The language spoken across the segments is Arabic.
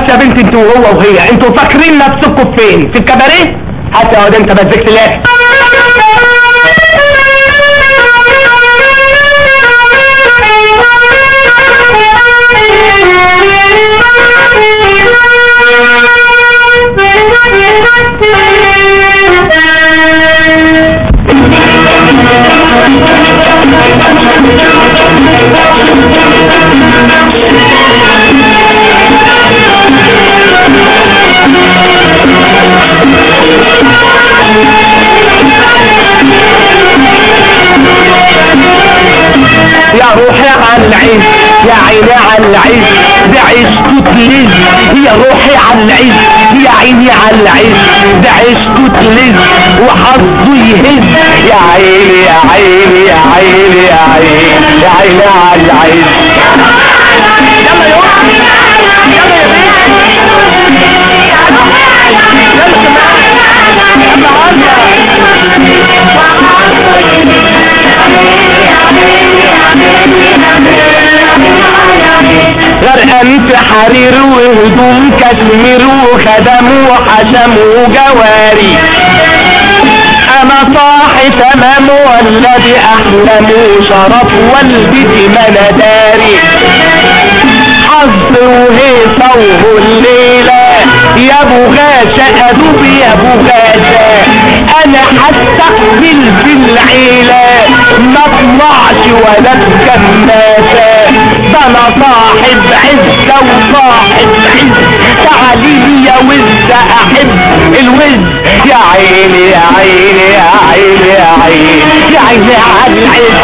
بس يا بنت انتوا وهو وهي، انتوا فاكرين نفسكم فين؟ في الكباريه؟ هات يا واد انت مزجت الاخر. يا روحي على العيش يا عيني على العيش ده عيشته تلز، يا روحي على العيش يا عيني على العيش ده عيشته تلز وحظه يهز، يا عيني يا عيني يا عيني يا عيني يا عيني على العيش. يلا يا روحي يلا يا بيه غرقان في حرير وهدوم كشمير وخدم وحشم وجواري، انا صاحي تمام ولا دي احلام وشرف والدتي ما انا داري، حظ وهيصه وهليله يا ابو غاشا ادوب يا ابو غاشا، انا هستقبل في العيله ما اطلعش ولا بكماسه، ده انا صاحب عزه وصاحب عز، تعالي يا وز احب الوز، يا عيني يا عيني يا عيني يا عيني يا عيني على العز.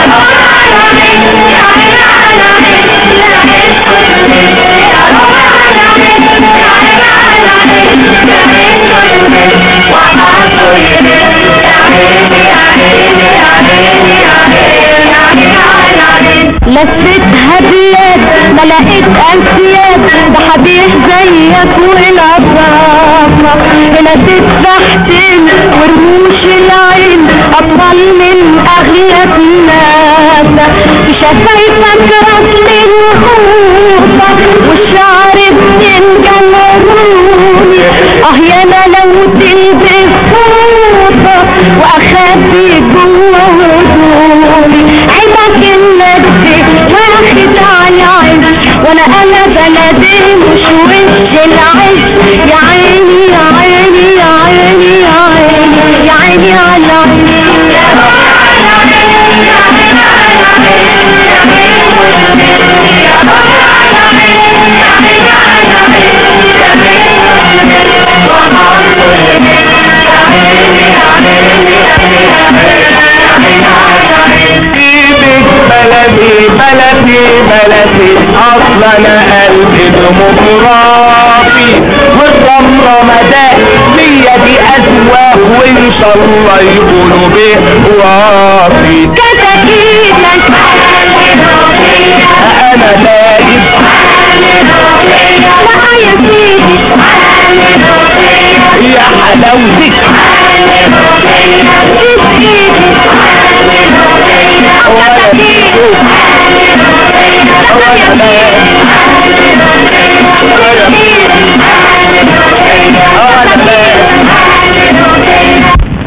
لفتها بلاد ما لقيت انسياب، ده حبيب زيك والعطافة هنا تتبحتن ورموش العين اطول من اغلى الناس، في شفايفك رسم الخوطة والشعر بتنجلروني، يا انا لو تلبس فوطة واخبي جوا هدومي، عيبك انك واخد على عز وانا بلدي مش وش العز، يا عيني يا عيني يا عيني يا عيني يا عيني على بلدي بلدي بلدي اصلا انا قلبي ديمقراطي، والرمرة مدى ليا دي ازواق وان شاء الله يكونوا بقوافي، كتاكيتك انا دايب لا يا سيدي يا حلاوتك